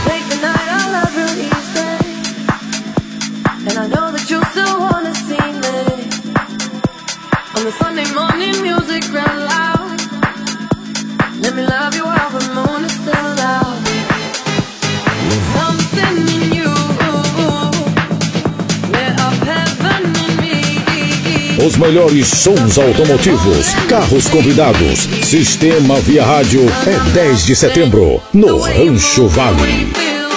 take the night, I love you easy. And I know that you still wanna see me. On the Sunday morning music real loud. Let me love you while the moon is still out. Something in you lit up heaven in me. Os melhores sons automotivos, carros convidados. Sistema Via Rádio é 10 de setembro, no Rancho Vale.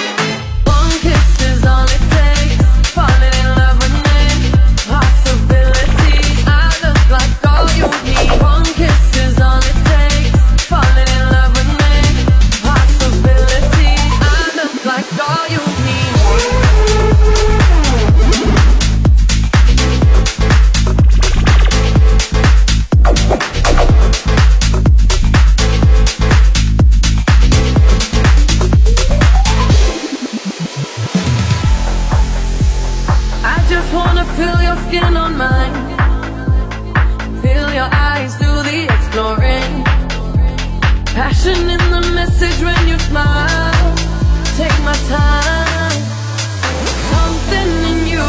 Passion in the message when you smile. Take my time. Something in you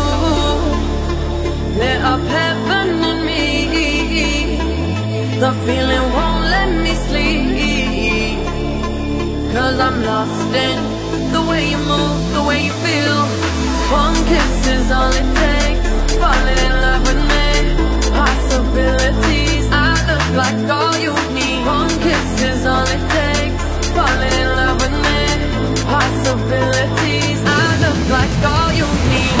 lit up heaven in me. The feeling won't let me sleep. 'Cause I'm lost in the way you move, the way you feel. One kiss is all it takes. Falling in love with me. Possibilities. I look like all you need. One kiss is all it takes. Falling in love with me. Possibilities. I look like all you need.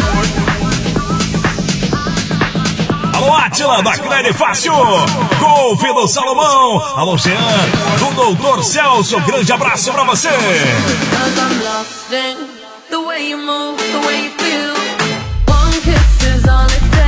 Alô, Átila, da Crede Fácil. Golf do Salomão. Alô, Jean, do Doutor Celso. Grande abraço pra você. 'Cause I'm lost in the way you move, the way you feel. One kiss is all it takes.